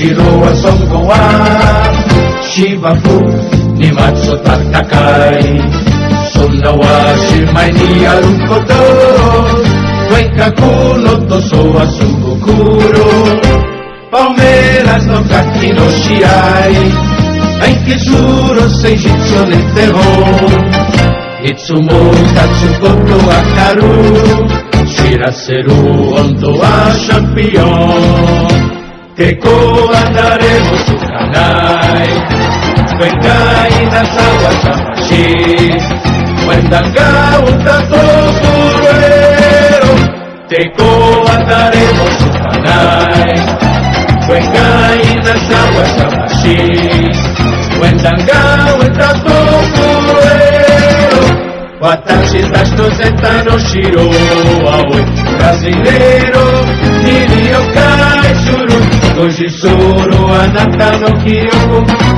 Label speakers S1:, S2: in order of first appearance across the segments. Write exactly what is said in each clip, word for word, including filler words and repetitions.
S1: shiro wa songo wa shibafu ni matsu tatakai sonna wa shimai ni aru koto Wenkaku no toso wa sugokuro Palmeiras no kaki no shiai Anche juro seijitsu ne terror Itsumo katsukoto akaru Shiraseru ondo wa champion Teiko andaremos sukanai Vengai nasawa tamashi Wendanga utato furuero Teiko andaremos sukanai Vengai nasawa tamashi Wendanga utato furuero Watashi dashi zeta no shiro aoi Brasileiro niri o kai shuru Goji suru anata no kyoko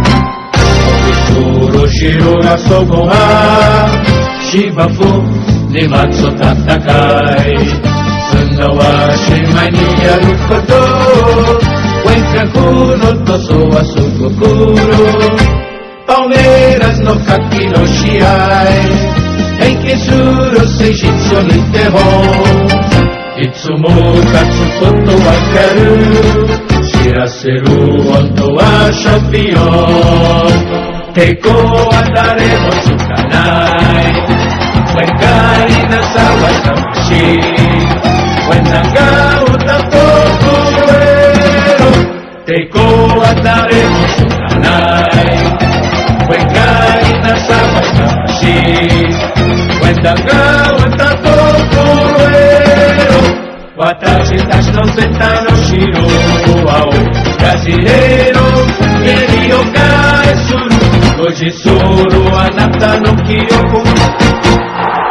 S1: Shuru shiro ga sogo wa Shibafu ni matsu tatakai Sunda wa shimai ni yaru koto Wenkaku no toso wa sugokuro Palmeiras no kaki no shiai Enki juro seijitsu ni terror Itsumo katsukoto wakaru Shiraseru ondo wa champion Teiko andaremos sukanai Wenkai nasawa tamashi Wendanga utato furuero Teiko andaremos sukanai Wenkai nasawa tamashi Wendanga utato furuero Watashi dashi no zeta no shiro aoi Brasileiro niri o kai shuru Goji suru anata no kyoko